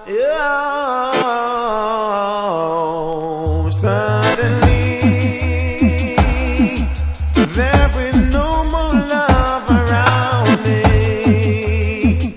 Oh, suddenly there is no more love around me.